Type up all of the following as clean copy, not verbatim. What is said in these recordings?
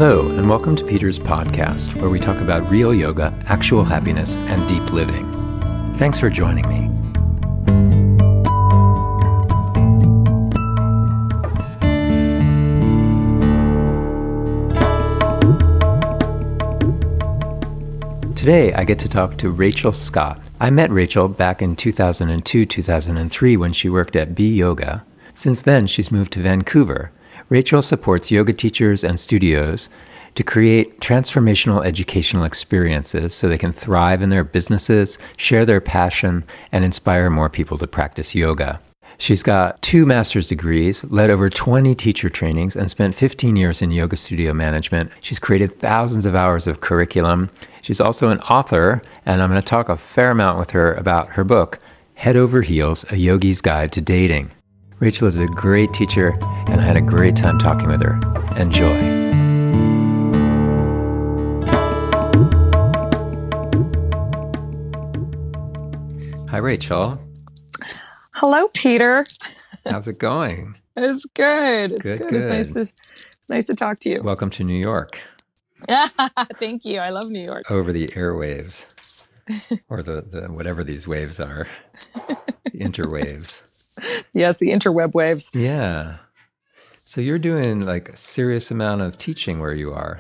Hello, and welcome to Peter's podcast, where we talk about real yoga, actual happiness, and deep living. Thanks for joining me. Today, I get to talk to Rachel Scott. I met Rachel back in 2002-2003 when she worked at B Yoga. Since then, she's moved to Vancouver. Rachel supports yoga teachers and studios to create transformational educational experiences so they can thrive in their businesses, share their passion, and inspire more people to practice yoga. She's got 2 master's degrees, led over 20 teacher trainings, and spent 15 years in yoga studio management. She's created thousands of hours of curriculum. She's also an author, and I'm going to talk a fair amount with her about her book, Head Over Heels, A Yogi's Guide to Dating. Rachel is a great teacher, and I had a great time talking with her. Enjoy. Hi, Rachel. Hello, Peter. How's it going? It's good. It's Good. It's nice to talk to you. Welcome to New York. Thank you. I love New York. Over the airwaves, or the whatever these waves are, the interwaves. Yes, the interweb waves. Yeah. So you're doing like a serious amount of teaching where you are.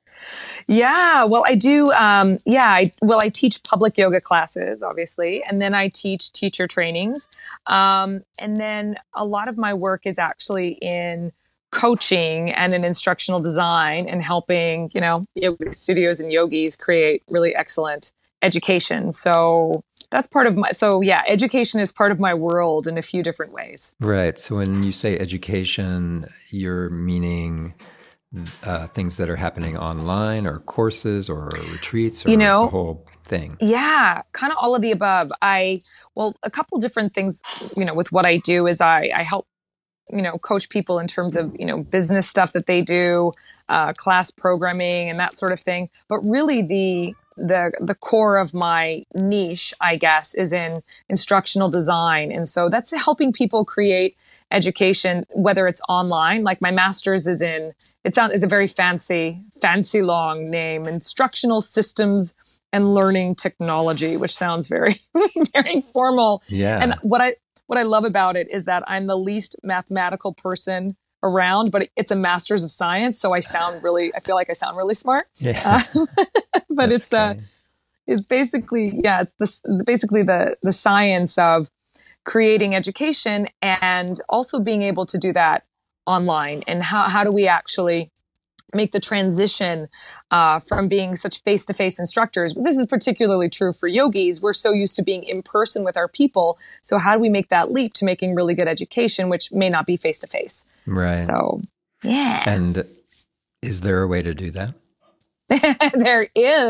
Yeah, well, I do. I teach public yoga classes, obviously, and then I teach teacher trainings. And then a lot of my work is actually in coaching and in instructional design and helping, yoga studios and yogis create really excellent education. So that's part of education is part of my world in a few different ways. Right. So when you say education, you're meaning things that are happening online or courses or retreats or the whole thing? Yeah, kind of all of the above. A couple different things, with what I do is I help, coach people in terms of, business stuff that they do, class programming and that sort of thing. But really the core of my niche, I guess, is in instructional design. And so that's helping people create education, whether it's online, like my master's is in, is a very fancy long name, Instructional Systems and Learning Technology, which sounds very, very formal. Yeah. And what I love about it is that I'm the least mathematical person around, but it's a master's of science. So I feel like I sound really smart. Yeah. But it's basically, it's basically the science of creating education and also being able to do that online. And how do we actually make the transition from being such face-to-face instructors? This is particularly true for yogis. We're so used to being in person with our people. So how do we make that leap to making really good education, which may not be face-to-face? Right. So, yeah. And is there a way to do that? There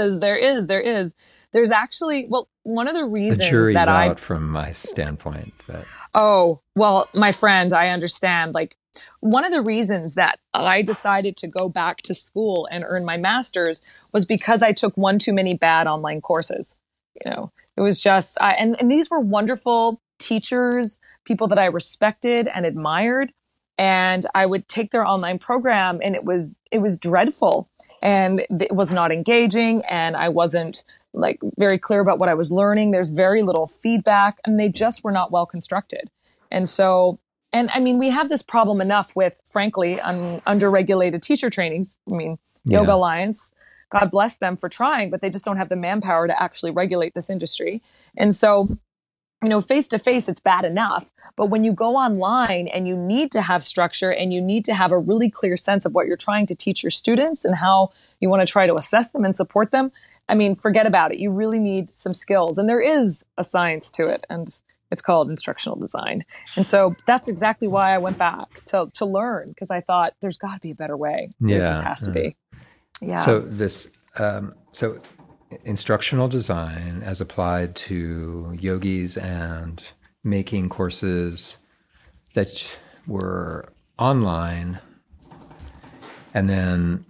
is. There's actually, one of the reasons the jury's that out from my standpoint. But oh, well, my friend, I understand. Like, one of the reasons that I decided to go back to school and earn my master's was because I took one too many bad online courses. It was just, and these were wonderful teachers, people that I respected and admired. And I would take their online program and it was dreadful and it was not engaging and I wasn't very clear about what I was learning. There's very little feedback and they just were not well constructed. And so, we have this problem enough with, frankly, under-regulated teacher trainings. Yoga Alliance, God bless them for trying, but they just don't have the manpower to actually regulate this industry. And so, face-to-face, it's bad enough. But when you go online and you need to have structure and you need to have a really clear sense of what you're trying to teach your students and how you want to try to assess them and support them, forget about it. You really need some skills. And there is a science to it. And it's called instructional design. And so that's exactly why I went back to learn, because I thought there's got to be a better way. Yeah. There just has to be. Yeah. So this, instructional design as applied to yogis and making courses that were online. And then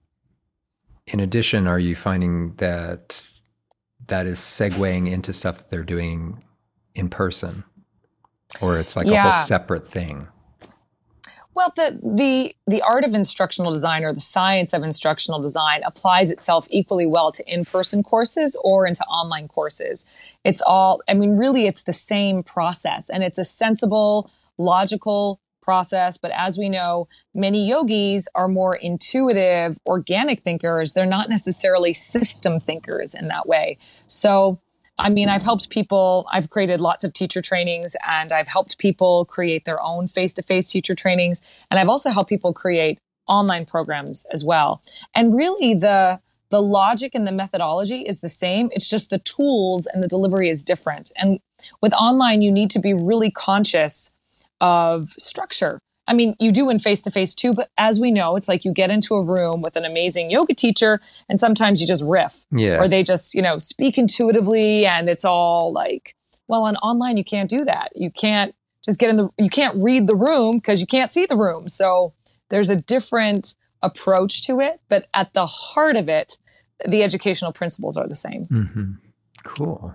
in addition, are you finding that is segueing into stuff that they're doing in person, or it's like a whole separate thing? Well, the art of instructional design, or the science of instructional design, applies itself equally well to in-person courses or into online courses. It's all, I mean, really, it's the same process, and it's a sensible, logical process. But as we know, many yogis are more intuitive, organic thinkers. They're not necessarily system thinkers in that way. So, I mean, I've created lots of teacher trainings, and I've helped people create their own face-to-face teacher trainings. And I've also helped people create online programs as well. And really the logic and the methodology is the same. It's just the tools and the delivery is different. And with online, you need to be really conscious of structure. I mean, you do in face-to-face too, but as we know, it's like you get into a room with an amazing yoga teacher and sometimes you just riff, or they just, speak intuitively, and it's all like, well, on online, you can't do that. You can't just you can't read the room because you can't see the room. So there's a different approach to it, but at the heart of it, the educational principles are the same. Mm-hmm. Cool.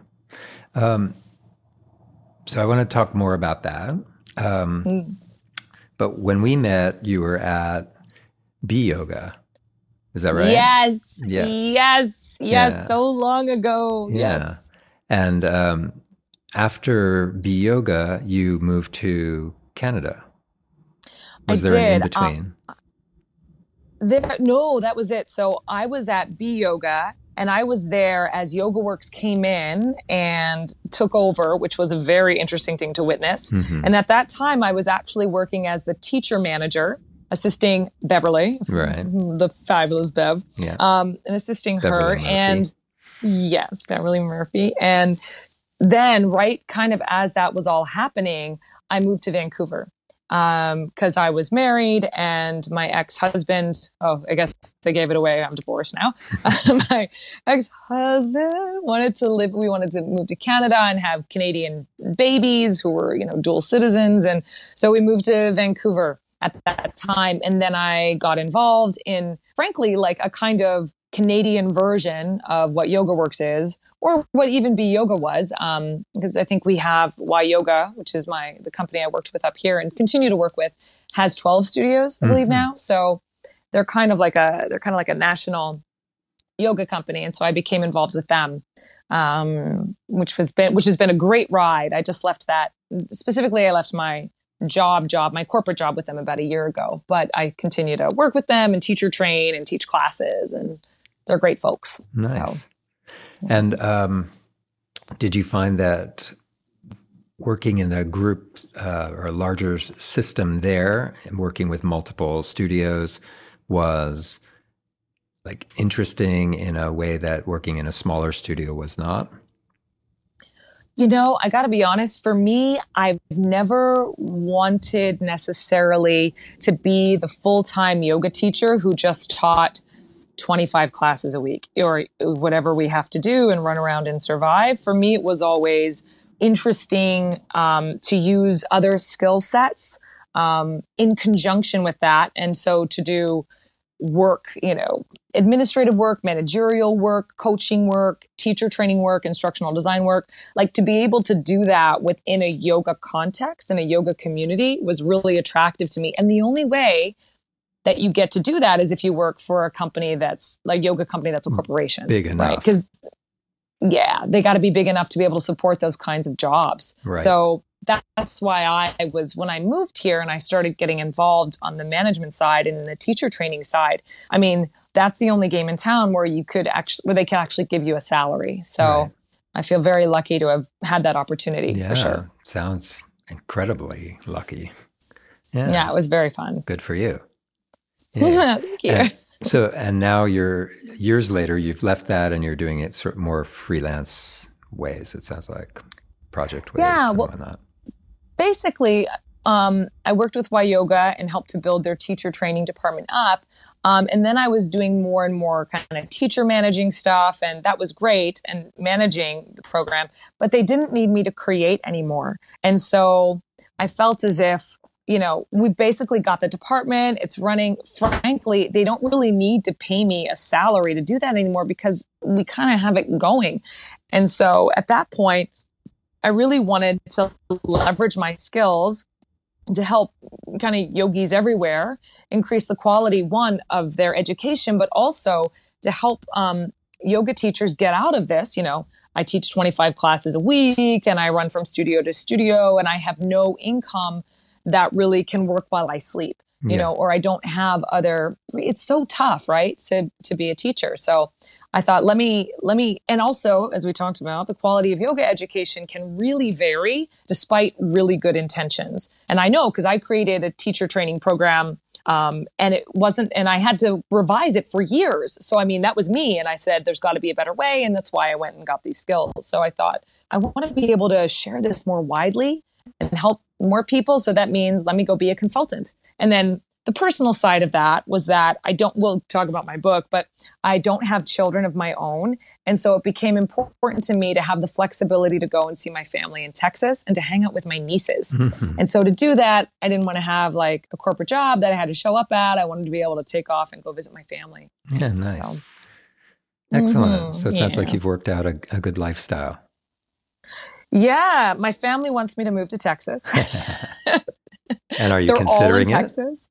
So I want to talk more about that. But when we met, you were at B Yoga. Is that right? Yes. Yeah. So long ago. Yeah. Yes. And after B Yoga, you moved to Canada. Was there an in-between? No, that was it. So I was at B Yoga, and I was there as YogaWorks came in and took over, which was a very interesting thing to witness. Mm-hmm. And at that time, I was actually working as the teacher manager, assisting Beverly, right, the fabulous Bev, yeah, and assisting Beverly her. Murphy. And yes, Beverly Murphy. And then, right, kind of as that was all happening, I moved to Vancouver. Because I was married, and my ex-husband, I guess I gave it away, I'm divorced now. My ex-husband we wanted to move to Canada and have Canadian babies who were, dual citizens. And so we moved to Vancouver at that time. And then I got involved in, frankly, like a kind of Canadian version of what YogaWorks is, or what even B Yoga was, because I think we have Y Yoga, which is the company I worked with up here and continue to work with, has 12 studios, I believe now. So they're kind of like a national yoga company, and so I became involved with them, which has been a great ride. I just left that. Specifically, I left my my corporate job with them about a year ago, but I continue to work with them and teacher train and teach classes, and they're great folks. Nice. So, and did you find that working in a group or a larger system there, and working with multiple studios, was like interesting in a way that working in a smaller studio was not? I got to be honest, for me, I've never wanted necessarily to be the full-time yoga teacher who just taught 25 classes a week or whatever we have to do and run around and survive. For me, it was always interesting to use other skill sets in conjunction with that. And so to do work, administrative work, managerial work, coaching work, teacher training work, instructional design work, like to be able to do that within a yoga context and a yoga community was really attractive to me. And the only way that you get to do that is if you work for a company that's like yoga company that's a corporation. Big enough. Right? Because they got to be big enough to be able to support those kinds of jobs. Right. So that's why when I moved here and I started getting involved on the management side and the teacher training side, I mean, that's the only game in town where they could actually give you a salary. So right. I feel very lucky to have had that opportunity for sure. Sounds incredibly lucky. Yeah, it was very fun. Good for you. Yeah. Thank you. And now years later, you've left that and you're doing it sort of more freelance ways, it sounds like, project ways and whatnot. Basically, I worked with Y Yoga and helped to build their teacher training department up. And then I was doing more and more kind of teacher managing stuff, and that was great, and managing the program, but they didn't need me to create anymore. And so I felt as if, we basically got the department, it's running. Frankly, they don't really need to pay me a salary to do that anymore because we kind of have it going. And so at that point, I really wanted to leverage my skills to help kind of yogis everywhere increase the quality, one, of their education, but also to help yoga teachers get out of this. I teach 25 classes a week and I run from studio to studio and I have no income that really can work while I sleep, or I don't have it's so tough, right? To be a teacher. So I thought, let me, and also, as we talked about, the quality of yoga education can really vary despite really good intentions. And I know because I created a teacher training program, and it wasn't, and I had to revise it for years. So, I mean, that was me. And I said, there's got to be a better way. And that's why I went and got these skills. So I thought, I want to be able to share this more widely and help more people. So that means let me go be a consultant. And then the personal side of that was that we'll talk about my book, but I don't have children of my own. And so it became important to me to have the flexibility to go and see my family in Texas and to hang out with my nieces. And so to do that, I didn't want to have like a corporate job that I had to show up at. I wanted to be able to take off and go visit my family. Yeah, nice. So, excellent. So it sounds like you've worked out a good lifestyle. Yeah, my family wants me to move to Texas. And are you They're considering all in it? Texas.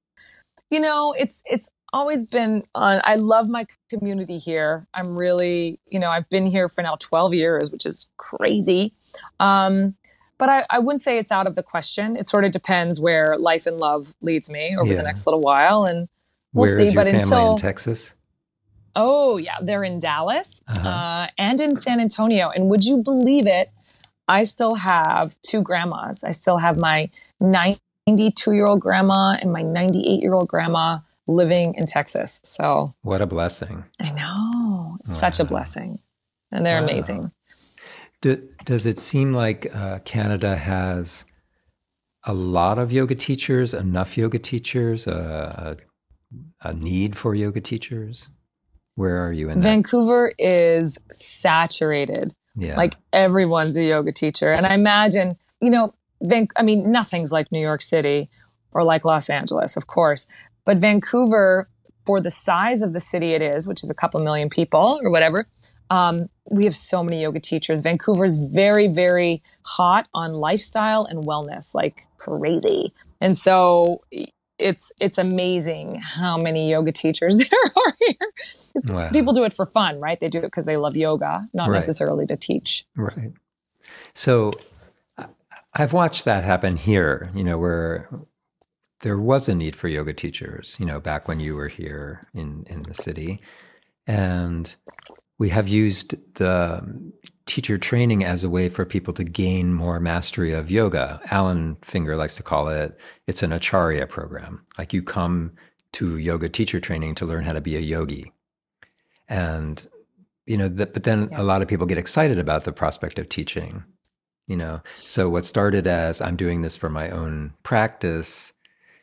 It's always been, I love my community here. I'm really, I've been here for now 12 years, which is crazy. But I wouldn't say it's out of the question. It sort of depends where life and love leads me over the next little while. And we'll see. Where is your family in Texas? Oh, yeah. They're in Dallas and in San Antonio. And would you believe it? I still have two grandmas. I still have my 92-year-old grandma and my 98-year-old grandma living in Texas. So what a blessing. I know. It's such a blessing. And they're amazing. Does it seem like Canada has a lot of yoga teachers, enough yoga teachers, a need for yoga teachers? Where are you in that? Vancouver is saturated. Yeah. Like everyone's a yoga teacher. And I imagine, nothing's like New York City or like Los Angeles, of course. But Vancouver, for the size of the city it is, which is a couple million people or whatever, we have so many yoga teachers. Vancouver is very, very hot on lifestyle and wellness, like crazy. And so it's amazing how many yoga teachers there are here. Wow. People do it for fun, right? They do it because they love yoga, not necessarily to teach. Right. So I've watched that happen here, where there was a need for yoga teachers, back when you were here in the city. And we have used the teacher training as a way for people to gain more mastery of yoga. Alan Finger likes to call it's an acharya program. Like you come to yoga teacher training to learn how to be a yogi. And, but then a lot of people get excited about the prospect of teaching, So what started as I'm doing this for my own practice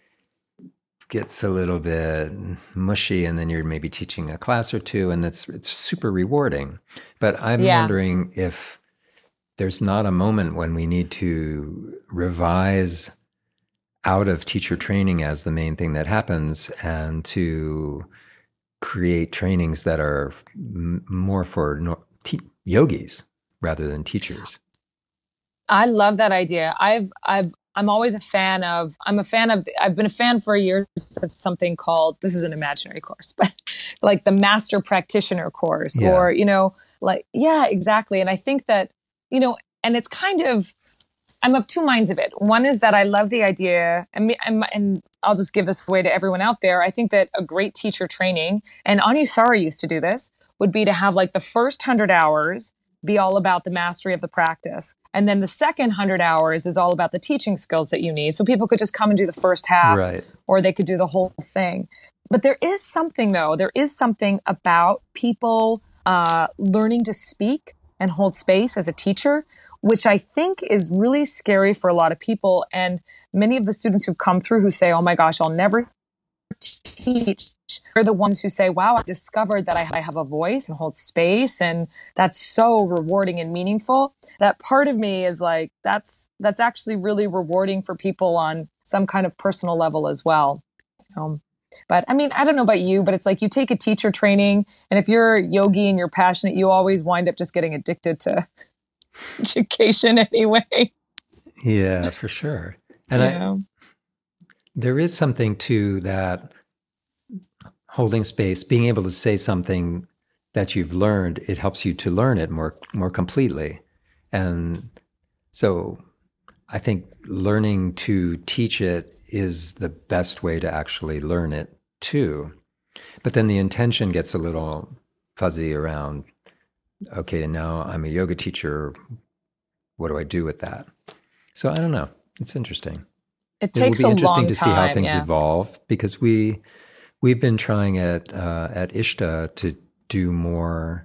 gets a little bit mushy, and then you're maybe teaching a class or two, and it's super rewarding. But I'm wondering if there's not a moment when we need to revise out of teacher training as the main thing that happens and to create trainings that are more for yogis rather than teachers. I love that idea. I'm always a fan of, I've been a fan for years of something called, this is an imaginary course, but like the master practitioner course or, exactly. And I think that, and it's kind of, I'm of two minds of it. One is that I love the idea, and I'll just give this away to everyone out there. I think that a great teacher training, and Anusara used to do this, would be to have like the first 100 hours be all about the mastery of the practice. And then the second 100 hours is all about the teaching skills that you need. So people could just come and do the first half, or they could do the whole thing. But there is something about people learning to speak and hold space as a teacher, which I think is really scary for a lot of people. And many of the students who've come through who say, oh my gosh, I'll never teach, are the ones who say, wow, I discovered that I have a voice and hold space. And that's so rewarding and meaningful. That part of me is like, that's actually really rewarding for people on some kind of personal level as well. But I mean, I don't know about you, but it's like you take a teacher training, and if you're a yogi and you're passionate, you always wind up just getting addicted to education anyway. Yeah, for sure. And There is something to that holding space, being able to say something that you've learned, it helps you to learn it more completely. And so I think learning to teach it is the best way to actually learn it too. But then the intention gets a little fuzzy around, okay, now I'm a yoga teacher. What do I do with that? So I don't know. It's interesting. It It will takes be a interesting long to see how time. things Yeah. evolve, because we've been trying at Ishta to do more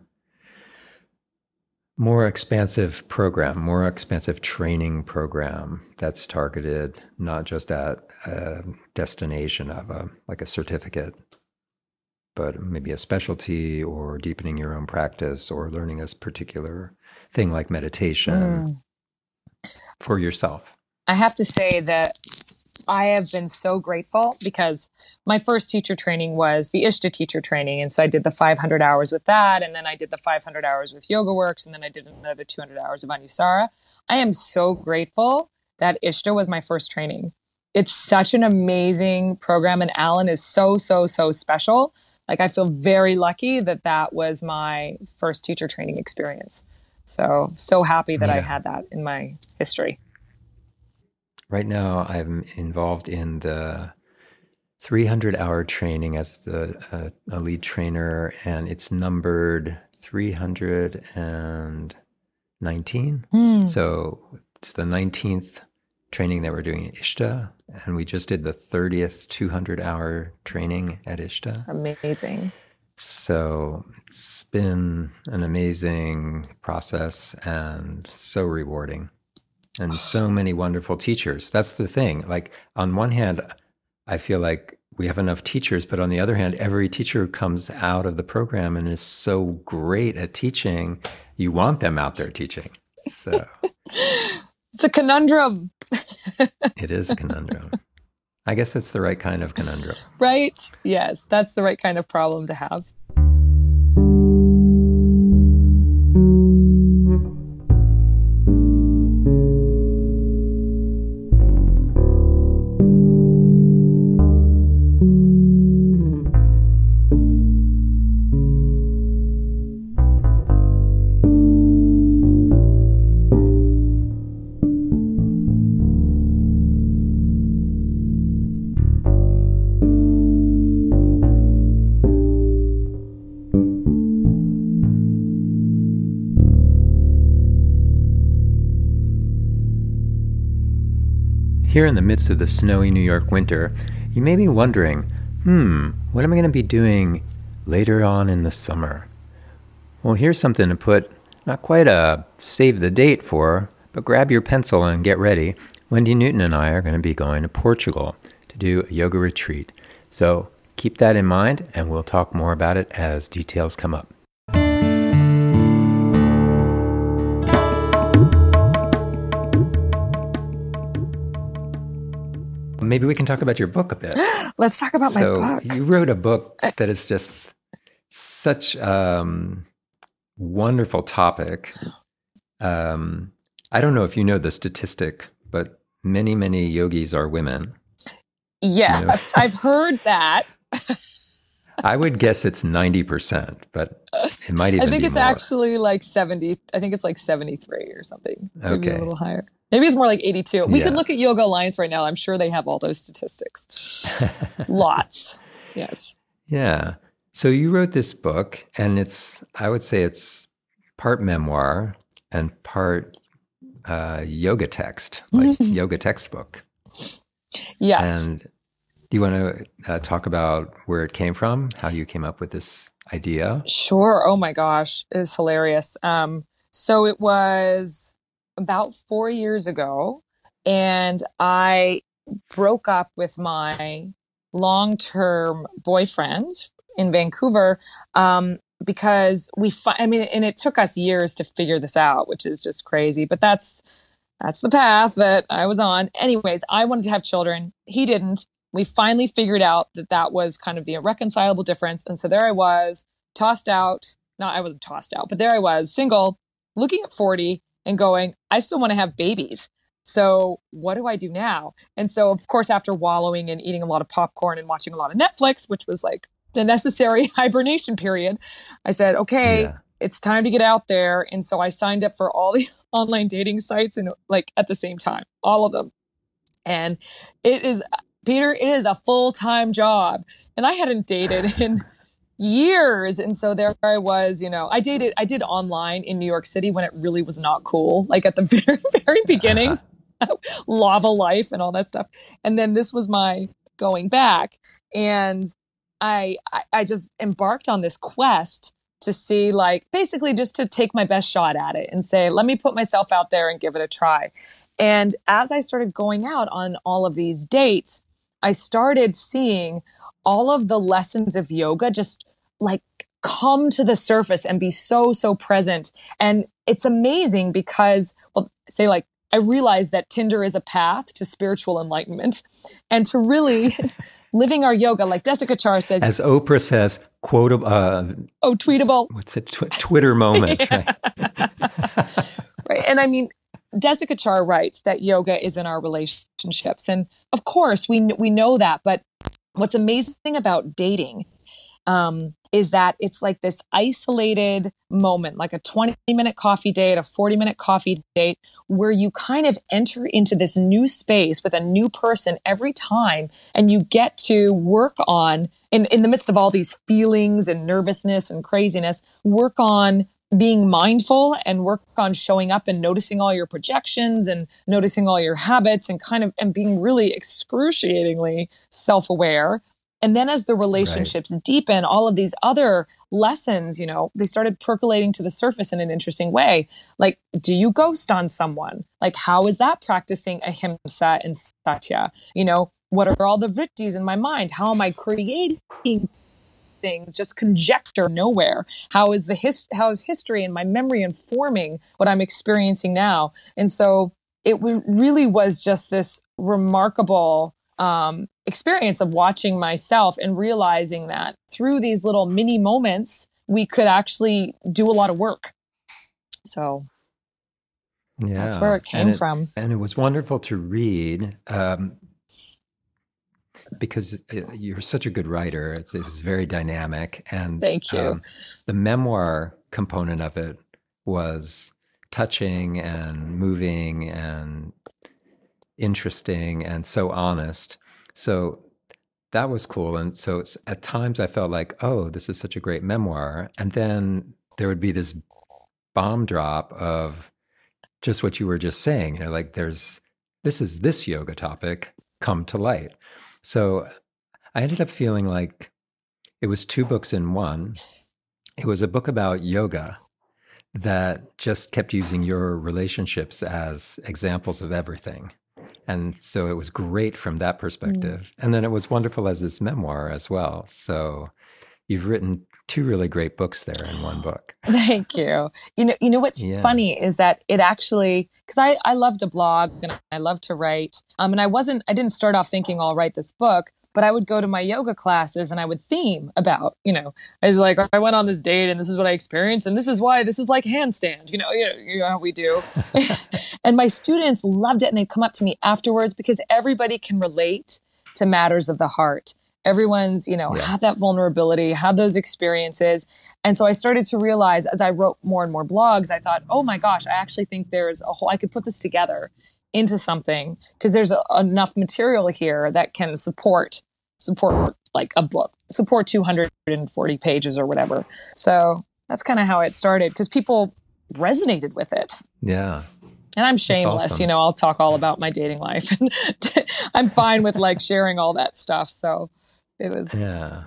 expansive program, more expansive training program that's targeted not just at a destination of like a certificate, but maybe a specialty or deepening your own practice or learning a particular thing like meditation for yourself. I have to say that I have been so grateful because my first teacher training was the Ishta teacher training. And so I did the 500 hours with that. And then I did the 500 hours with YogaWorks. And then I did another 200 hours of Anusara. I am so grateful that Ishta was my first training. It's such an amazing program. And Alan is so, so, so special. Like, I feel very lucky that that was my first teacher training experience. So happy that I had that in my history. Right now, I'm involved in the 300-hour training as a lead trainer, and it's numbered 319. So it's the 19th training that we're doing at Ishta, and we just did the 30th 200-hour training at Ishta. Amazing. So it's been an amazing process and so rewarding. And so many wonderful teachers. That's the thing. Like, on one hand, I feel like we have enough teachers, but on the other hand, every teacher who comes out of the program and is so great at teaching, you want them out there teaching. So it's a conundrum. It is a conundrum. I guess it's the right kind of conundrum. Right? Yes, that's the right kind of problem to have. Here in the midst of the snowy New York winter, you may be wondering, what am I going to be doing later on in the summer? Well, here's something to put not quite a save the date for, but grab your pencil and get ready. Wendy Newton and I are going to be going to Portugal to do a yoga retreat. So keep that in mind, and we'll talk more about it as details come up. Maybe we can talk about your book a bit. Let's talk about my book. You wrote a book that is just such wonderful topic. I don't know if you know the statistic, but many, many yogis are women. Yeah, you know? I've heard that. I would guess it's 90%, but it might even be I think it's more. Actually like 70. I think it's like 73 or something. Maybe Okay. a little higher. Maybe it's more like 82. We could look at Yoga Alliance right now. I'm sure they have all those statistics. Lots. Yes. Yeah. So you wrote this book, and I would say it's part memoir and part yoga text, like yoga textbook. Yes. And do you want to talk about where it came from, how you came up with this idea? Sure. Oh my gosh. It was hilarious. So it was about 4 years ago, and I broke up with my long-term boyfriend in Vancouver because and it took us years to figure this out, which is just crazy, but that's the path that I was on. Anyways, I wanted to have children. He didn't. We finally figured out that was kind of the irreconcilable difference. And so there I was, tossed out. I wasn't tossed out, but there I was, single, looking at 40 and going, I still want to have babies. So what do I do now? And so, of course, after wallowing and eating a lot of popcorn and watching a lot of Netflix, which was like the necessary hibernation period, I said, okay, Yeah. it's time to get out there. And so I signed up for all the online dating sites and like at the same time, all of them. And it is, Peter, it is a full-time job. And I hadn't dated in years. And so there I was, I did online in New York City when it really was not cool, like at the very, very beginning, lava life and all that stuff. And then this was my going back. And I just embarked on this quest to see, like, basically just to take my best shot at it and say, let me put myself out there and give it a try. And as I started going out on all of these dates, I started seeing all of the lessons of yoga just like come to the surface and be so, so present. And it's amazing because, well, say like, I realized that Tinder is a path to spiritual enlightenment and to really living our yoga, like Desikachar says. As Oprah says, quotable. Tweetable. What's it? Twitter moment. Right? Right. And I mean, Desikachar writes that yoga is in our relationships. And of course, we know that. But what's amazing about dating is that it's like this isolated moment, like a 20-minute coffee date, a 40-minute coffee date, where you kind of enter into this new space with a new person every time. And you get to work on, in the midst of all these feelings and nervousness and craziness, work on being mindful and work on showing up and noticing all your projections and noticing all your habits and being really excruciatingly self-aware. And then as the relationships deepen, all of these other lessons, they started percolating to the surface in an interesting way. Like, do you ghost on someone? Like, how is that practicing ahimsa and satya? What are all the vrittis in my mind? How am I creating things, just conjecture nowhere? How is history and my memory informing what I'm experiencing now? And so it really was just this remarkable experience of watching myself and realizing that through these little mini moments, we could actually do a lot of work. So that's where it came from. And it was wonderful to read because you're such a good writer. It was very dynamic. And thank you. The memoir component of it was touching and moving and interesting and so honest. So that was cool. And so at times I felt like, oh, this is such a great memoir. And then there would be this bomb drop of just what you were just saying, like this is this yoga topic come to light. So I ended up feeling like it was two books in one. It was a book about yoga that just kept using your relationships as examples of everything. And so it was great from that perspective. And then it was wonderful as this memoir as well. So you've written two really great books there in one book. Thank you. You know what's funny is that it actually, because I love to blog and I love to write. And I didn't start off thinking I'll write this book, but I would go to my yoga classes and I would theme about, I was like, I went on this date and this is what I experienced. And this is why this is like handstand, you know how we do. And my students loved it. And they'd come up to me afterwards because everybody can relate to matters of the heart. Everyone's, had that vulnerability, had those experiences. And so I started to realize as I wrote more and more blogs, I thought, oh my gosh, I actually think I could put this together into something because there's enough material here that can support like a book, support 240 pages or whatever. So that's kind of how it started because people resonated with it. Yeah. And I'm shameless, awesome. I'll talk all about my dating life and I'm fine with like sharing all that stuff. So it was, Yeah,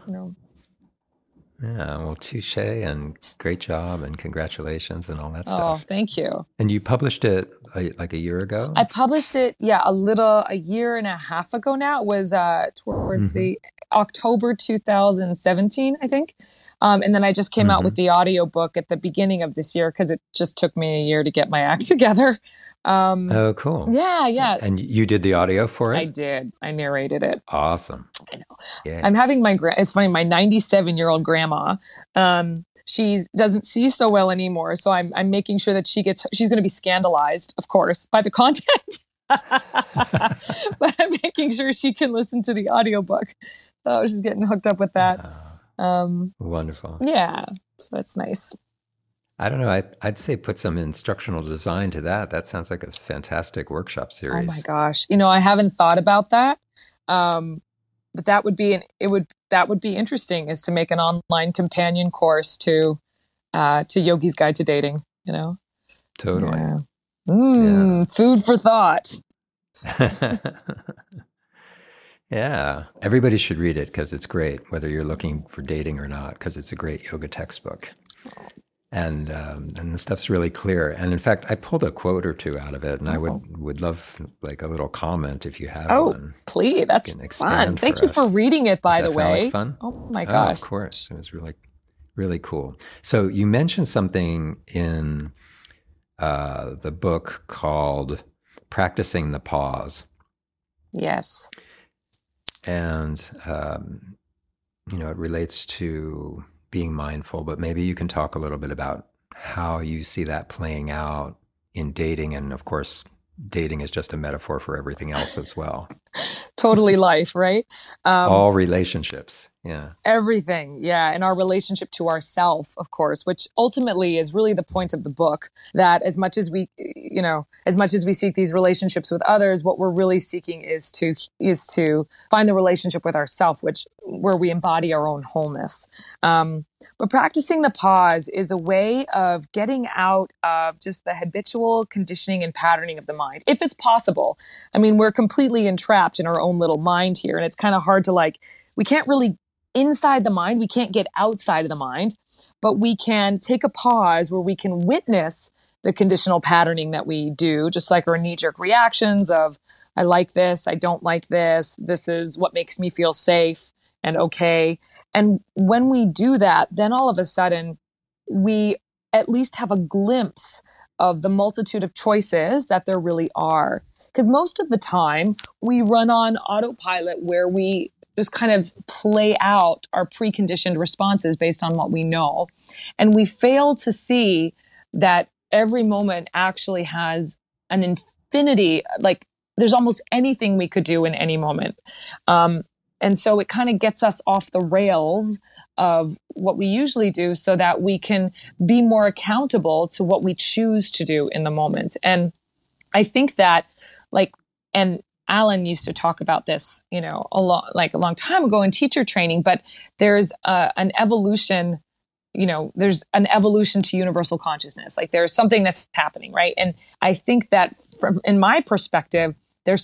well, touche and great job and congratulations and all that stuff. Oh, thank you. And you published it like a year ago? I published it, a year and a half ago now. It was towards the October 2017, I think. And then I just came out with the audiobook at the beginning of this year because it just took me a year to get my act together. Oh, cool. Yeah. And you did the audio for it? I did. I narrated it. Awesome. I know. Yeah. I'm having it's funny, my 97-year-old grandma, she doesn't see so well anymore. So I'm making sure that she's going to be scandalized, of course, by the content. but I'm making sure she can listen to the audiobook. So she's getting hooked up with that. Wonderful. Yeah, so that's nice. I don't know. I'd say put some instructional design to that. That sounds like a fantastic workshop Oh my series. gosh. I haven't thought about that. But that would be that would be interesting, is to make an online companion course to Yogi's Guide to Dating, Totally. Yeah. Yeah. Food for thought. Yeah. Everybody should read it because it's great, whether you're looking for dating or not, because it's a great yoga textbook. And the stuff's really clear. And in fact, I pulled a quote or two out of it, and I would love like a little comment if you have one. Please, that's fun. Thank you for reading it, by the way. Like fun? Oh my gosh. Of course. It was really, really cool. So you mentioned something in the book called Practicing the Pause. Yes. And, it relates to being mindful, but maybe you can talk a little bit about how you see that playing out in dating. And of course, dating is just a metaphor for everything else as well. Totally life, right? All relationships. Yeah. Everything. Yeah. And our relationship to ourself, of course, which ultimately is really the point of the book, that as much as we seek these relationships with others, what we're really seeking is to find the relationship with ourself, where we embody our own wholeness. But practicing the pause is a way of getting out of just the habitual conditioning and patterning of the mind, if it's possible. I mean, we're completely entrapped in our own little mind here, and it's kind of hard to we can't really inside the mind, we can't get outside of the mind, but we can take a pause where we can witness the conditional patterning that we do, just like our knee-jerk reactions of, I like this, I don't like this is what makes me feel safe and okay. And when we do that, then all of a sudden, we at least have a glimpse of the multitude of choices that there really are. Because most of the time, we run on autopilot, where we just kind of play out our preconditioned responses based on what we know. And we fail to see that every moment actually has an infinity, there's almost anything we could do in any moment. And so it kind of gets us off the rails of what we usually do, so that we can be more accountable to what we choose to do in the moment. And I think that and Alan used to talk about this, a long time ago in teacher training, but there's an evolution, there's an evolution to universal consciousness. There's something that's happening, right? And I think that in my perspective, there's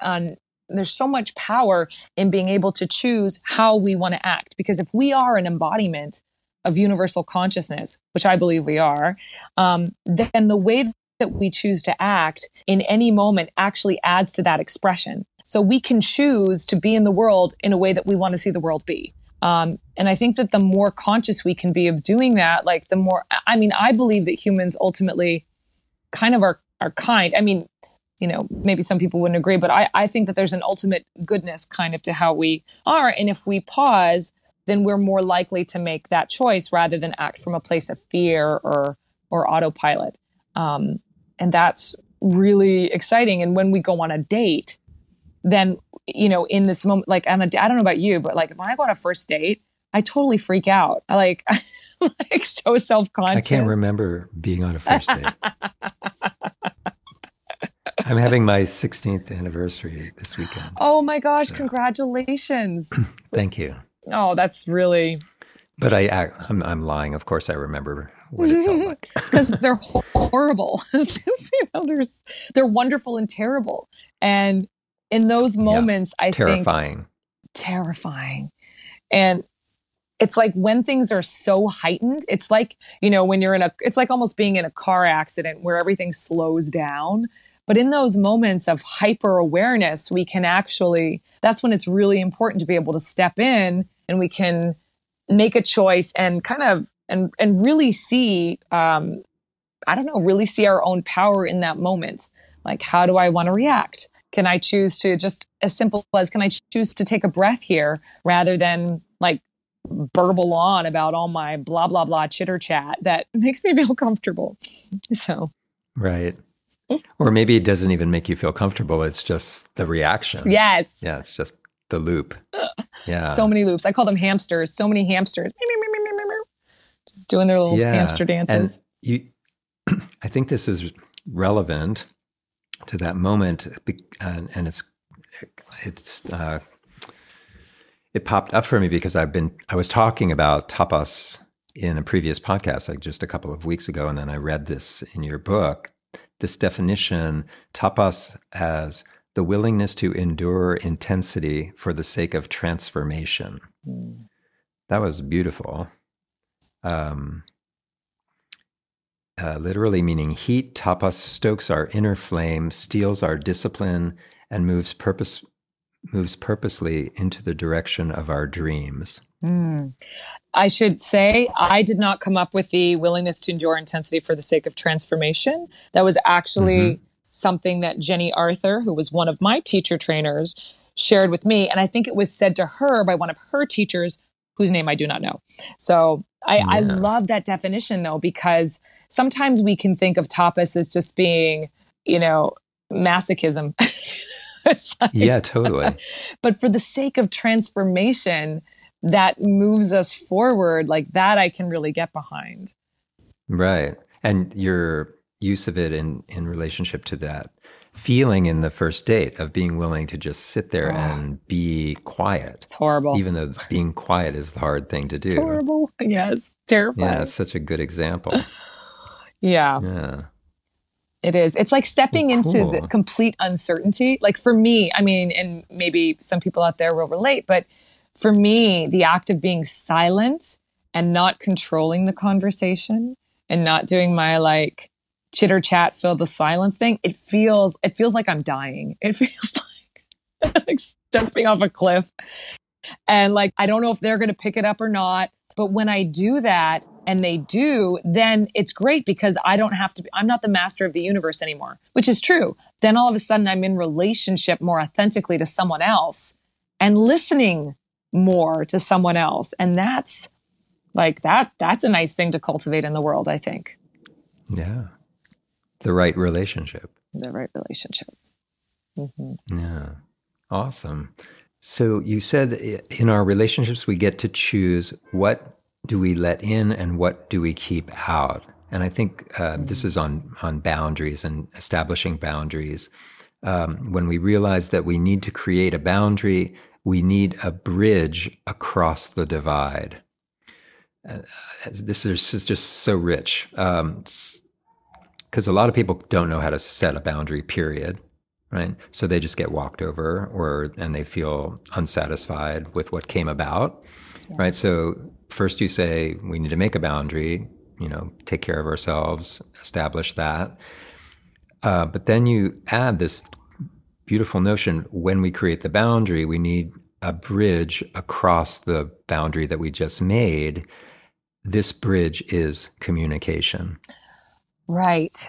so much power in being able to choose how we want to act. Because if we are an embodiment of universal consciousness, which I believe we are, then the way that we choose to act in any moment actually adds to that expression. So we can choose to be in the world in a way that we want to see the world be. And I think that the more conscious we can be of doing that, the more, I believe that humans ultimately kind of are kind. Maybe some people wouldn't agree, but I think that there's an ultimate goodness kind of to how we are. And if we pause, then we're more likely to make that choice rather than act from a place of fear or autopilot. And that's really exciting. And when we go on a date, then, in this moment, I don't know about you, but when I go on a first date, I totally freak out. I'm so self-conscious. I can't remember being on a first date. I'm having my 16th anniversary this weekend. Oh my gosh, so. Congratulations. Thank you. Oh, that's really... But I'm lying. Of course I remember what it felt like. It's because they're horrible. They're wonderful and terrible. And in those moments, I think... Terrifying. And it's when things are so heightened, it's when it's almost being in a car accident where everything slows down. But in those moments of hyper awareness, we can that's when it's really important to be able to step in, and we can make a choice and kind of, and really see, really see our own power in that moment. How do I want to react? Can I choose to, just as simple as, can I choose to take a breath here rather than burble on about all my blah, blah, blah chitter chat that makes me feel comfortable. So. Right. Or maybe it doesn't even make you feel comfortable. It's just the reaction. Yes. Yeah, it's just the loop. Yeah. So many loops. I call them hamsters. So many hamsters. Just doing their little hamster dances. And I think this is relevant to that moment, and it popped up for me because I was talking about tapas in a previous podcast, like just a couple of weeks ago, and then I read this in your book. This definition, tapas as the willingness to endure intensity for the sake of transformation. That was beautiful. Literally meaning heat, tapas stokes our inner flame, steels our discipline, and moves purposely into the direction of our dreams. I should say I did not come up with the willingness to endure intensity for the sake of transformation. That was actually something that Jenny Arthur, who was one of my teacher trainers, shared with me. And I think it was said to her by one of her teachers, whose name I do not know. So I love that definition, though, because sometimes we can think of tapas as just being, masochism. Yeah, totally. But for the sake of transformation, that moves us forward, like that I can really get behind. Right. And your use of it in relationship to that feeling in the first date of being willing to just sit there and be quiet. It's horrible. Even though being quiet is the hard thing to do. It's horrible. Yes. Terrifying. Yeah, it's such a good example. Yeah. It is. It's like stepping into the complete uncertainty. Like for me, I mean, and maybe some people out there will relate, but for me, the act of being silent and not controlling the conversation and not doing my like chitter chat, fill the silence thing, it feels like I'm dying. It feels like stepping off a cliff. And like, I don't know if they're going to pick it up or not. But when I do that and they do, then it's great because I'm not the master of the universe anymore, which is true. Then all of a sudden I'm in relationship more authentically to someone else and listening more to someone else. And that's a nice thing to cultivate in the world, I think. Yeah. The right relationship. Mm-hmm. Yeah. Awesome. So you said in our relationships, we get to choose what do we let in and what do we keep out. And I think this is on boundaries and establishing boundaries. When we realize that we need to create a boundary, we need a bridge across the divide. This is just so rich because a lot of people don't know how to set a boundary, period. Right. So they just get walked over and they feel unsatisfied with what came about. Yeah. Right. So first you say we need to make a boundary, take care of ourselves, establish that. But then you add this beautiful notion, when we create the boundary, we need a bridge across the boundary that we just made. This bridge is communication. Right.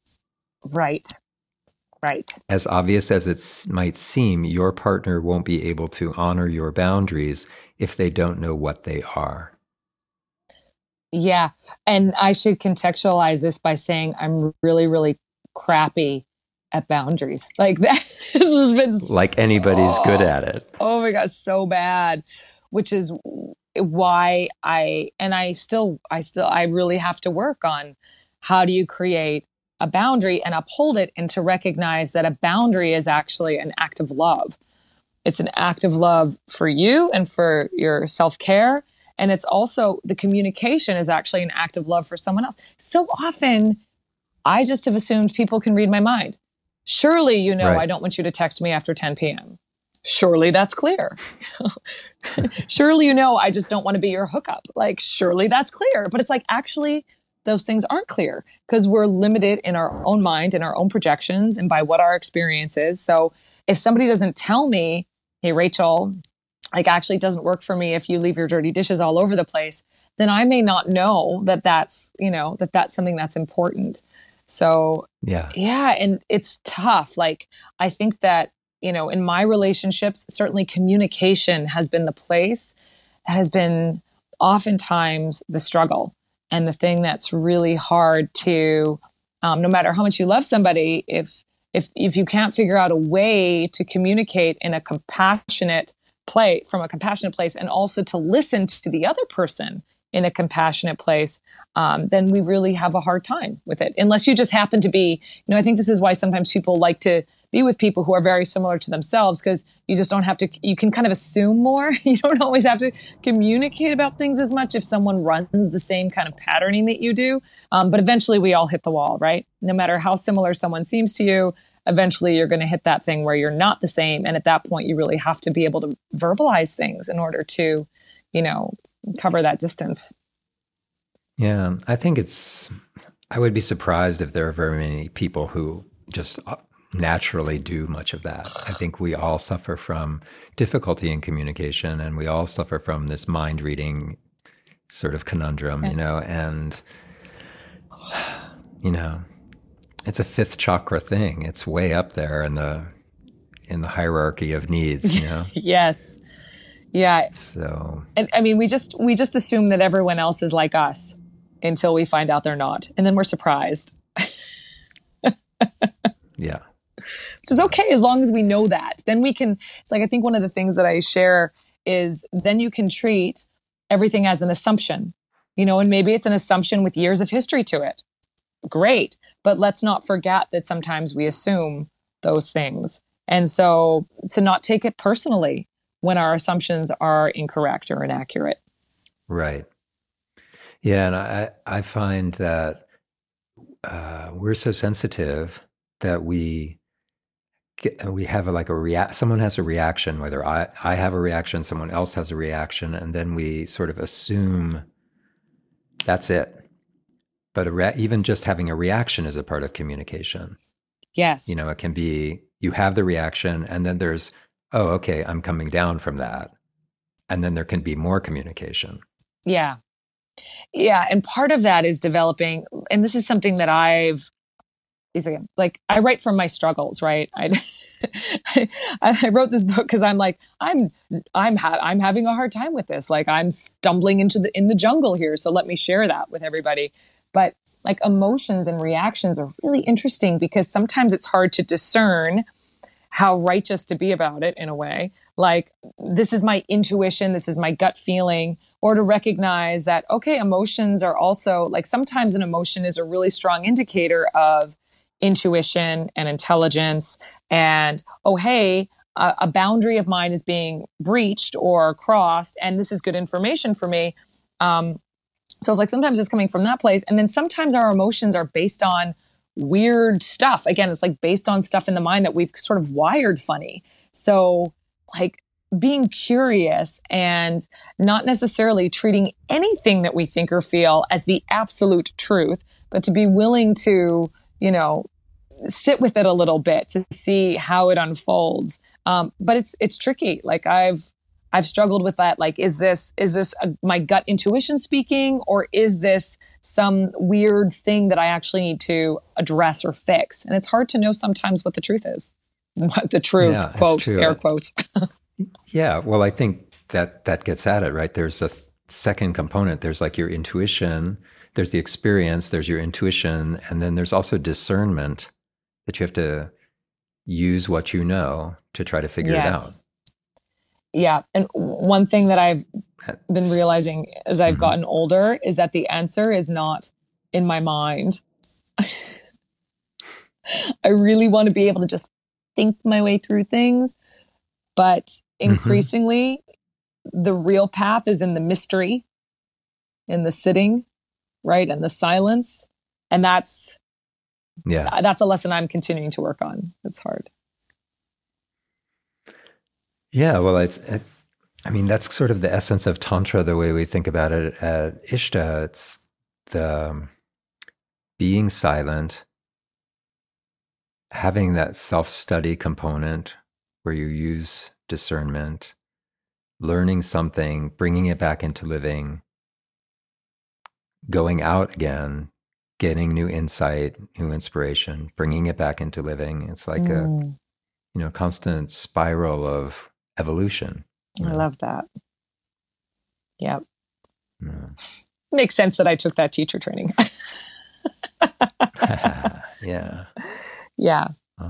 As obvious as it might seem, your partner won't be able to honor your boundaries if they don't know what they are. Yeah. And I should contextualize this by saying I'm really, really crappy at boundaries. Like that this has been like anybody's good at it. Oh my God, so bad. Which is why I really have to work on how do you create a boundary and uphold it, and to recognize that a boundary is actually an act of love. It's an act of love for you and for your self-care. And it's also, the communication is actually an act of love for someone else. So often, I just have assumed people can read my mind. Surely, right. I don't want you to text me after 10 p.m. Surely that's clear. Surely, I just don't want to be your hookup. Like, surely that's clear. But it's like, actually, those things aren't clear because we're limited in our own mind and our own projections and by what our experience is. So if somebody doesn't tell me, hey, Rachel, like actually it doesn't work for me if you leave your dirty dishes all over the place, then I may not know that that's something that's important. So yeah. And it's tough. Like, I think that, in my relationships, certainly communication has been the place that has been oftentimes the struggle. And the thing that's really hard to No matter how much you love somebody, if you can't figure out a way to communicate in a compassionate from a compassionate place, and also to listen to the other person in a compassionate place, then we really have a hard time with it. Unless you just happen to be, I think this is why sometimes people like to be with people who are very similar to themselves, because you just don't have to, you can kind of assume more. You don't always have to communicate about things as much if someone runs the same kind of patterning that you do. But eventually we all hit the wall, right? No matter how similar someone seems to you, eventually you're going to hit that thing where you're not the same. And at that point, you really have to be able to verbalize things in order to, cover that distance. Yeah, I think I would be surprised if there are very many people who just naturally do much of that. I think we all suffer from difficulty in communication, and we all suffer from this mind reading sort of conundrum, and, it's a fifth chakra thing. It's way up there in the hierarchy of needs, Yes. Yeah. So, and I mean, we just assume that everyone else is like us until we find out they're not. And then we're surprised. Yeah. Which is okay as long as we know that. Then we can, it's like, I think one of the things that I share is then you can treat everything as an assumption, and maybe it's an assumption with years of history to it. Great. But let's not forget that sometimes we assume those things. And so to not take it personally when our assumptions are incorrect or inaccurate. Right. Yeah. And I find that we're so sensitive that we have someone has a reaction, whether I have a reaction, someone else has a reaction, and then we sort of assume that's it. But even just having a reaction is a part of communication. Yes. It can be, you have the reaction and then there's, oh, okay, I'm coming down from that. And then there can be more communication. Yeah. Yeah. And part of that is developing, and this is something that I write from my struggles, right? I wrote this book because I'm like, I'm having a hard time with this. Like I'm stumbling in the jungle here. So let me share that with everybody. But like emotions and reactions are really interesting because sometimes it's hard to discern how righteous to be about it in a way. Like this is my intuition, this is my gut feeling, or to recognize that, okay, emotions are also like sometimes an emotion is a really strong indicator of intuition and intelligence. And, oh, hey, a boundary of mine is being breached or crossed, and this is good information for me. So it's like sometimes it's coming from that place. And then sometimes our emotions are based on weird stuff. Again, it's like based on stuff in the mind that we've sort of wired funny. So like being curious and not necessarily treating anything that we think or feel as the absolute truth, but to be willing to, sit with it a little bit to see how it unfolds. But it's tricky. Like I've struggled with that. Like, is this my gut intuition speaking, or is this some weird thing that I actually need to address or fix? And it's hard to know sometimes what the truth is. What the truth, yeah, quote, air quotes. Yeah. Well, I think that gets at it, right? There's a second component. There's like your intuition, there's the experience, there's your intuition, and then there's also discernment that you have to use what you know to try to figure it out. Yeah. And one thing that I've been realizing as I've gotten older is that the answer is not in my mind. I really want to be able to just think my way through things. But increasingly, the real path is in the mystery, in the sitting, right? And the silence. And that's a lesson I'm continuing to work on. It's hard. Yeah, well, that's sort of the essence of Tantra, the way we think about it at Ishta. It's the being silent, having that self-study component where you use discernment, learning something, bringing it back into living, going out again, getting new insight, new inspiration, bringing it back into living. It's like a constant spiral of evolution. I love that. Yep. Yeah. Makes sense that I took that teacher training. Yeah. Yeah.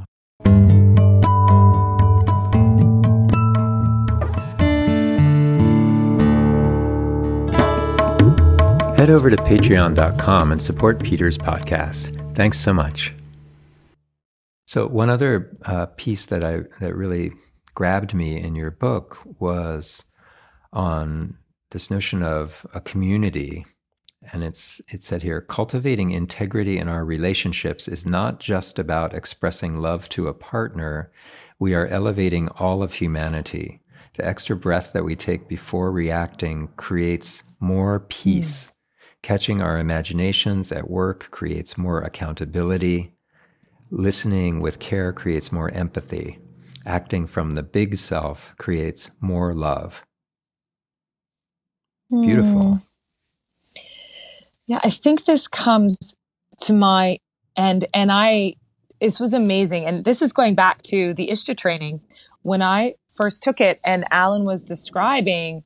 Head over to patreon.com and support Peter's podcast. Thanks so much. So one other piece that really grabbed me in your book was on this notion of a community. And it said here, cultivating integrity in our relationships is not just about expressing love to a partner. We are elevating all of humanity. The extra breath that we take before reacting creates more peace. Catching our imaginations at work creates more accountability. Listening with care creates more empathy. Acting from the big self creates more love. Beautiful. Yeah, I think this comes to my end, and this was amazing. And this is going back to the Ishta training. When I first took it and Alan was describing,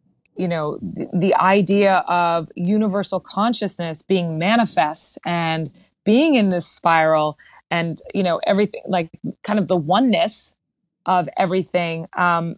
the idea of universal consciousness being manifest and being in this spiral and, everything, like kind of the oneness of everything.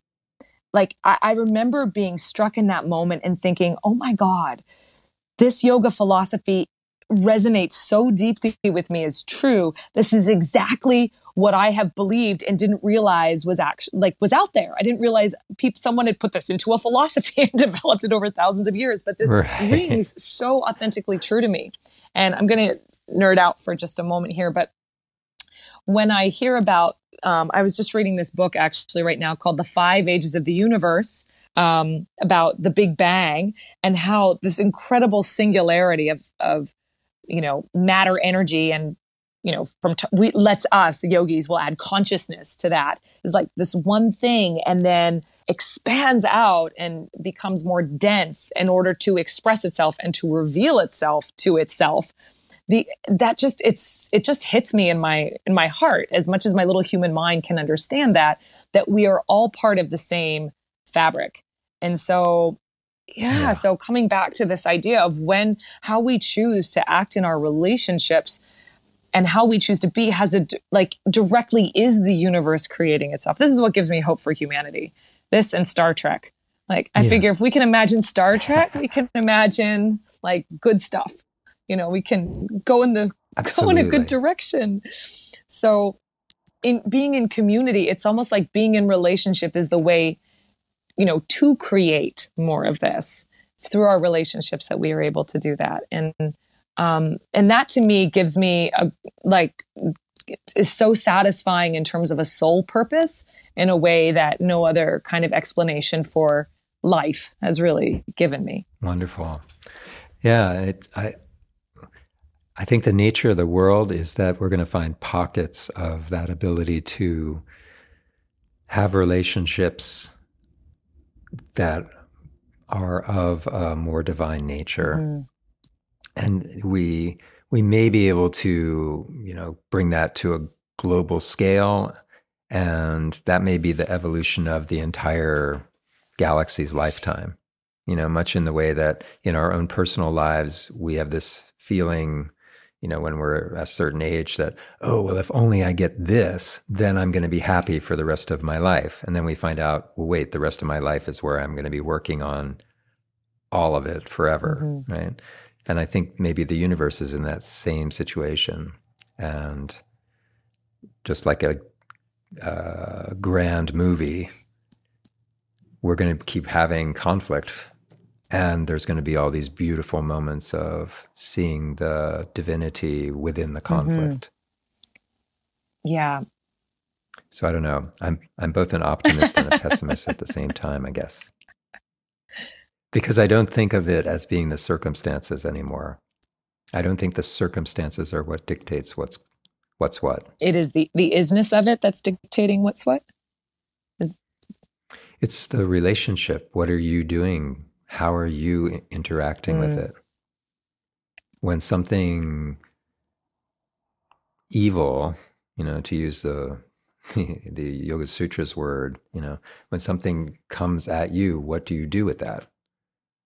I remember being struck in that moment and thinking, oh my God, this yoga philosophy resonates so deeply with me as true. This is exactly what I have believed and didn't realize was actually was out there. I didn't realize someone had put this into a philosophy and developed it over thousands of years, but this rings so authentically true to me. And I'm going to nerd out for just a moment here, but when I hear about, I was just reading this book actually right now called The 5 Ages of the Universe, about the Big Bang and how this incredible singularity of matter, energy, and lets us, the yogis, will add consciousness to that. Is like this one thing, and then expands out and becomes more dense in order to express itself and to reveal itself to itself. It just hits me in my heart, as much as my little human mind can understand that we are all part of the same fabric. And so, so coming back to this idea of how we choose to act in our relationships and how we choose to be directly is the universe creating itself. This is what gives me hope for humanity. This and Star Trek. I figure if we can imagine Star Trek, we can imagine good stuff. We can go in a good direction. So in being in community, it's almost like being in relationship is the way, to create more of this. It's through our relationships that we are able to do that. And that to me gives me is so satisfying in terms of a soul purpose in a way that no other kind of explanation for life has really given me. Wonderful. Yeah. I think the nature of the world is that we're going to find pockets of that ability to have relationships that are of a more divine nature. Mm-hmm. And we may be able to, bring that to a global scale, and that may be the evolution of the entire galaxy's lifetime. Much in the way that in our own personal lives, we have this feeling, when we're a certain age that, oh, well, if only I get this, then I'm going to be happy for the rest of my life. And then we find out, well, wait, the rest of my life is where I'm going to be working on all of it forever, mm-hmm. right? And I think maybe the universe is in that same situation. And just like a grand movie, we're going to keep having conflict. And there's going to be all these beautiful moments of seeing the divinity within the conflict. Mm-hmm. Yeah. So I don't know. I'm both an optimist and a pessimist at the same time, I guess. Because I don't think of it as being the circumstances anymore. I don't think the circumstances are what dictates what's what. It is the isness of it that's dictating what's what? It's the relationship. What are you doing? How are you interacting with it? When something evil, to use the Yoga Sutras word, when something comes at you, what do you do with that?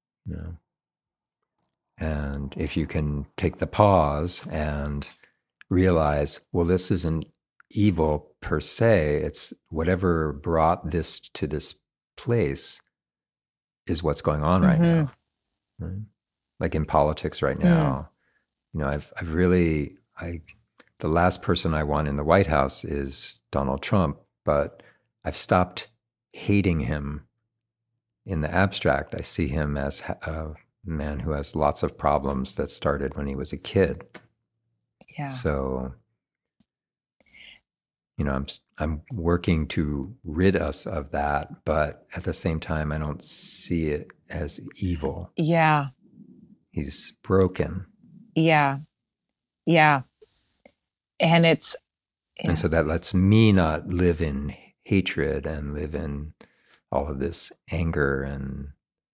And if you can take the pause and realize, well, this isn't evil per se. It's whatever brought this to this place is what's going on right now. Right? Like in politics right now, I've really, the last person I want in the White House is Donald Trump, but I've stopped hating him in the abstract. I see him as a man who has lots of problems that started when he was a kid. Yeah. So, I'm working to rid us of that, but at the same time, I don't see it as evil. Yeah. He's broken. Yeah. Yeah. And it's... Yeah. And so that lets me not live in hatred and live in all of this anger and,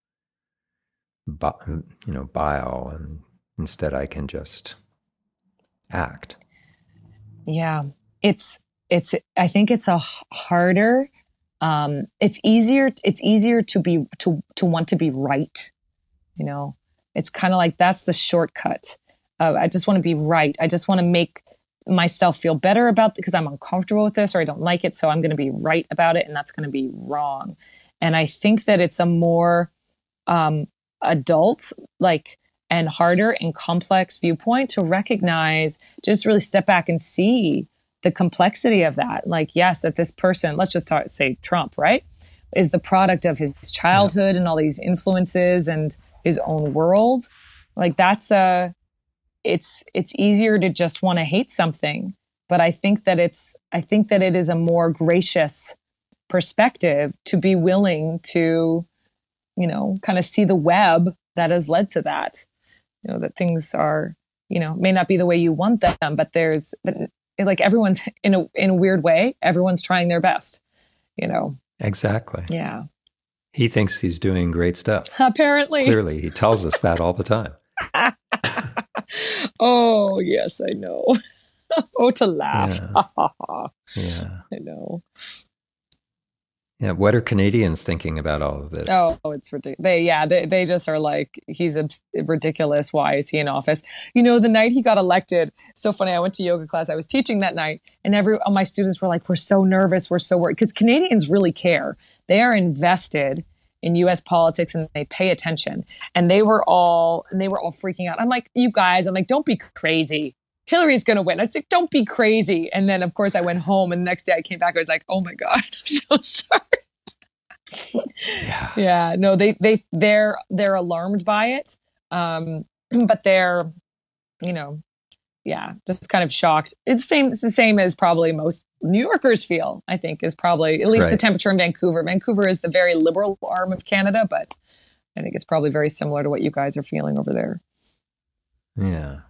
bile. And instead I can just act. Yeah. I think it's a harder, it's easier to want to be right. It's kind of like, that's the shortcut. I just want to be right. I just want to make myself feel better about it because I'm uncomfortable with this or I don't like it. So I'm going to be right about it. And that's going to be wrong. And I think that it's a more, adult, and harder and complex viewpoint to recognize, just really step back and see the complexity of that. Yes, that this person, let's just say Trump, right, is the product of his childhood and all these influences and his own world. It's easier to just want to hate something. But I think that it is a more gracious perspective to be willing to, kind of see the web that has led to that. That things are, may not be the way you want them, but everyone's in a weird way, everyone's trying their best, Exactly. Yeah. He thinks he's doing great stuff. Apparently. Clearly, he tells us that all the time. Oh, yes, I know. Oh, to laugh. Yeah. I know. Yeah. What are Canadians thinking about all of this? Oh, it's ridiculous. They just are like, he's ridiculous. Why is he in office? The night he got elected, so funny. I went to yoga class. I was teaching that night and all my students were like, we're so nervous. We're so worried because Canadians really care. They are invested in U.S. politics and they pay attention. And they were all freaking out. I'm like, you guys, don't be crazy. Hillary's going to win. I said, don't be crazy. And then of course I went home and the next day I came back. I was like, oh my God, I'm so sorry. Yeah. No, they're alarmed by it. But they're, just kind of shocked. It's the same as probably most New Yorkers feel, I think, is probably at least right. The temperature in Vancouver. Vancouver is the very liberal arm of Canada, but I think it's probably very similar to what you guys are feeling over there. Yeah.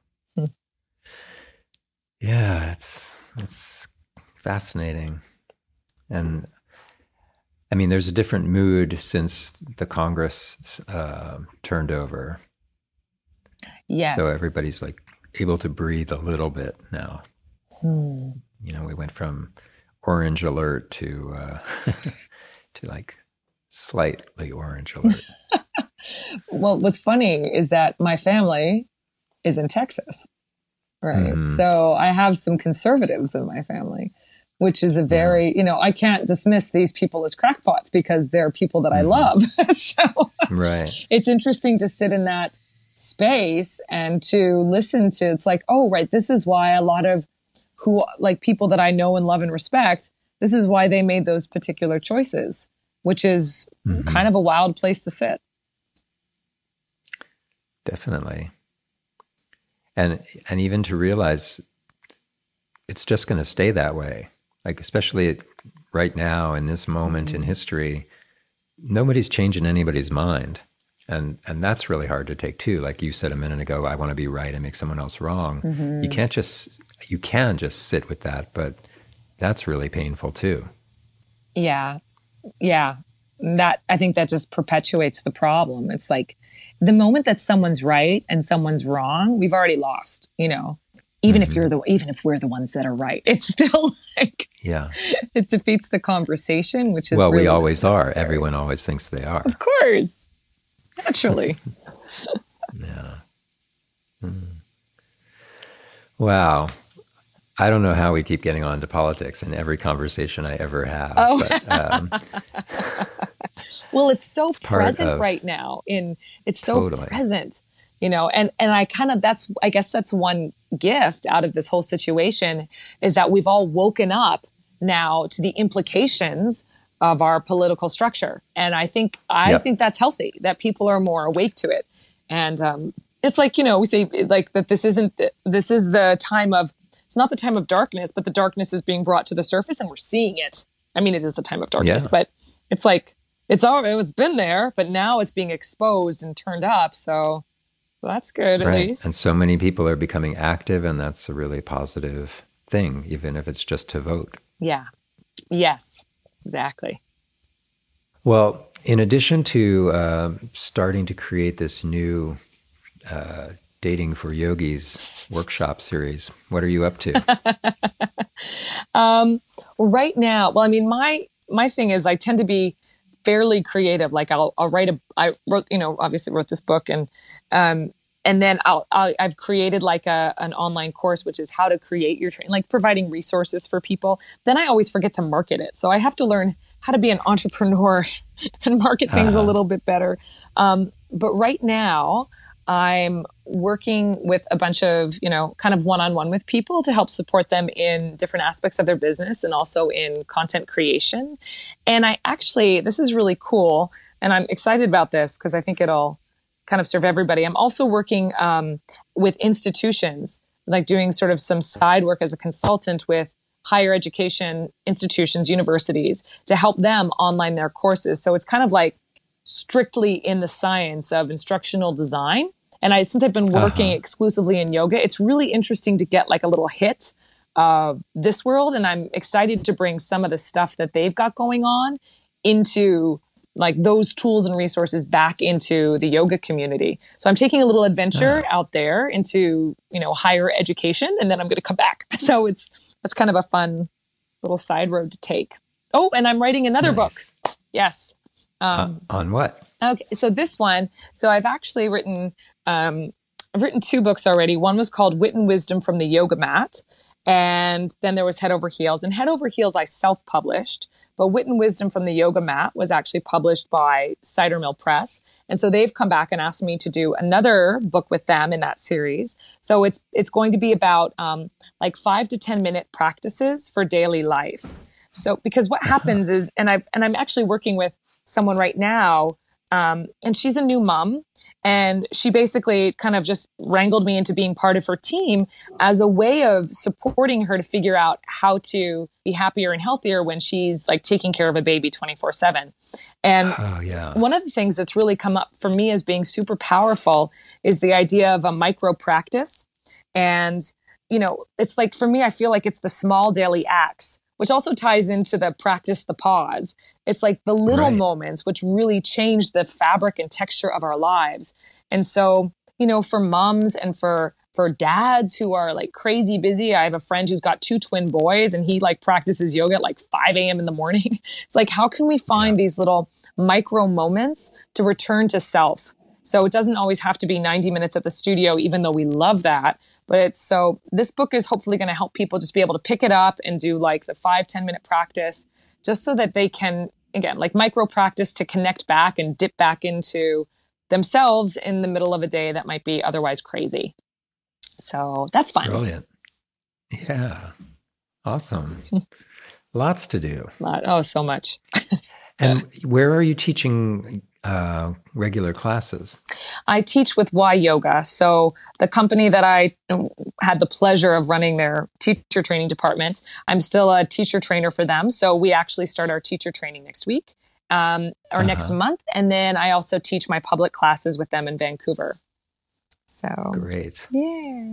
Yeah, it's fascinating. And there's a different mood since the Congress turned over. Yes. So everybody's able to breathe a little bit now. We went from orange alert to to slightly orange alert. Well, what's funny is that my family is in Texas, right? Mm-hmm. So I have some conservatives in my family, which is a very, I can't dismiss these people as crackpots because they're people that I love. So right. It's interesting to sit in that space and to listen to, it's like, oh, right, this is why a lot of people that I know and love and respect, this is why they made those particular choices, which is kind of a wild place to sit. Definitely. And even to realize it's just going to stay that way. Especially right now in this moment in history, nobody's changing anybody's mind. And that's really hard to take too. Like you said a minute ago, I want to be right and make someone else wrong. Mm-hmm. You can just sit with that, but that's really painful too. Yeah. Yeah. I think that just perpetuates the problem. It's like the moment that someone's right and someone's wrong, we've already lost, even if if we're the ones that are right, it's still it defeats the conversation, which is really we always necessary. are. Everyone always thinks they are. Of course. Naturally. Yeah. Mm. Wow. I don't know how we keep getting on to politics in every conversation I ever have. Oh, But well, it's so it's part present of right now. It's so totally. present, and I kind of, I guess that's one gift out of this whole situation is that we've all woken up now to the implications of our political structure. And I Yep. think that's healthy, that people are more awake to it. And it's like, we say like that this is the time of, it's not the time of darkness, but the darkness is being brought to the surface and we're seeing it. I mean, it is the time of darkness, Yeah. but it's like, it's been there, but now it's being exposed and turned up. So that's good, at Right. least. And so many people are becoming active, and that's a really positive thing, even if it's just to vote. Yeah. Yes, exactly. Well, in addition to starting to create this new Dating for Yogis workshop series, what are you up to? Right now, well, I mean, my thing is I tend to be fairly creative. Like I'll write I wrote, obviously wrote this book and then I've created like an online course, which is how to create your training, like providing resources for people. Then I always forget to market it. So I have to learn how to be an entrepreneur and market things a little bit better. But right now I'm working with a bunch of, kind of one-on-one with people to help support them in different aspects of their business and also in content creation. And this is really cool. And I'm excited about this because I think it'll kind of serve everybody. I'm also working with institutions, like doing sort of some side work as a consultant with higher education institutions, universities, to help them online their courses. So it's kind of like strictly in the science of instructional design. And since I've been working exclusively in yoga, it's really interesting to get like a little hit of this world. And I'm excited to bring some of the stuff that they've got going on into like those tools and resources back into the yoga community. So I'm taking a little adventure out there into, higher education, and then I'm going to come back. So that's kind of a fun little side road to take. Oh, and I'm writing another book. Yes. On what? Okay. So this one, I've actually written, I've written two books already. One was called Wit and Wisdom from the Yoga Mat. And then there was Head Over Heels. And Head Over Heels I self-published. But Wit and Wisdom from the Yoga Mat was actually published by Cider Mill Press. And so they've come back and asked me to do another book with them in that series. So it's going to be about like 5 to 10 minute practices for daily life. So because what happens is, and I'm actually working with someone right now, and she's a new mom, and she basically kind of just wrangled me into being part of her team as a way of supporting her to figure out how to be happier and healthier when she's like taking care of a baby 24/7. And one of the things that's really come up for me as being super powerful is the idea of a micro practice. And, it's like, for me, I feel like it's the small daily acts, which also ties into the practice the pause. It's like the little moments which really change the fabric and texture of our lives. And so, for moms and for dads who are like crazy busy, I have a friend who's got 2 twin boys and he like practices yoga at like 5 a.m. in the morning. It's like, how can we find these little micro moments to return to self? So it doesn't always have to be 90 minutes at the studio, even though we love that. But this book is hopefully going to help people just be able to pick it up and do like the 5-10 minute practice, just so that they can, again, like micro practice to connect back and dip back into themselves in the middle of a day that might be otherwise crazy. So that's fun. Brilliant. Yeah. Awesome. Lots to do. Oh, so much. And where are you teaching regular classes? I teach with Y Yoga. So the company that I had the pleasure of running their teacher training department, I'm still a teacher trainer for them. So we actually start our teacher training next week or next month. And then I also teach my public classes with them in Vancouver. So great. Yeah.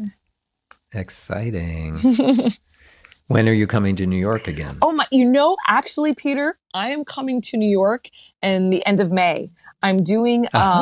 Exciting. When are you coming to New York again? Oh my, actually, Peter, I am coming to New York in the end of May. I'm doing,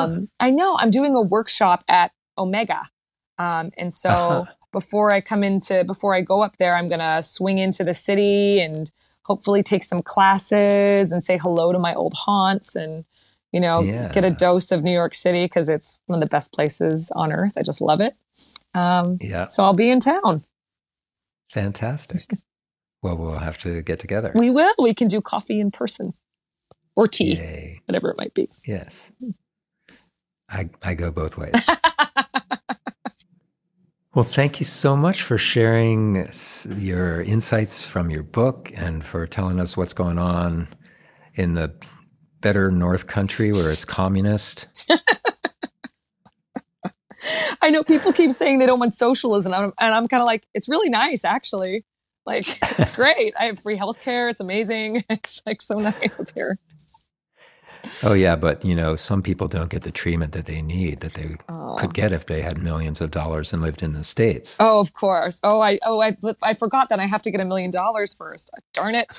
I'm doing a workshop at Omega. And so before I go up there, I'm going to swing into the city and hopefully take some classes and say hello to my old haunts and, get a dose of New York City because it's one of the best places on earth. I just love it. So I'll be in town. Fantastic. Well, we'll have to get together. We will. We can do coffee in person or tea, Yay. whatever it might be. Yes. I go both ways. Well, thank you so much for sharing your insights from your book and for telling us what's going on in the better North Country where it's communist. I know people keep saying they don't want socialism, and I'm kind of like, it's really nice, actually. Like, it's great. I have free healthcare. It's amazing. It's like so nice up here. Oh, yeah. But, some people don't get the treatment that they need, that they could get if they had millions of dollars and lived in the States. Oh, of course. I forgot that I have to get $1 million first. Darn it.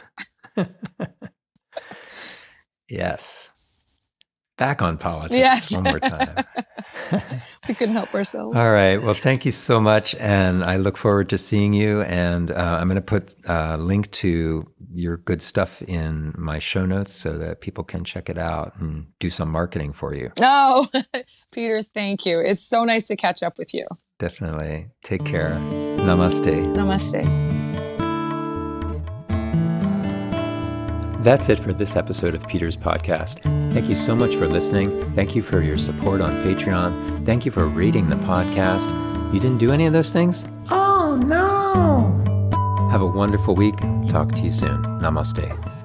Yes. Back on politics. Yes. One more time. We couldn't help ourselves. All right. Well, thank you so much. And I look forward to seeing you. And I'm going to put a link to your good stuff in my show notes so that people can check it out and do some marketing for you. Oh, Peter, thank you. It's so nice to catch up with you. Definitely. Take care. Namaste. Namaste. That's it for this episode of Peter's Podcast. Thank you so much for listening. Thank you for your support on Patreon. Thank you for rating the podcast. You didn't do any of those things? Oh, no. Have a wonderful week. Talk to you soon. Namaste.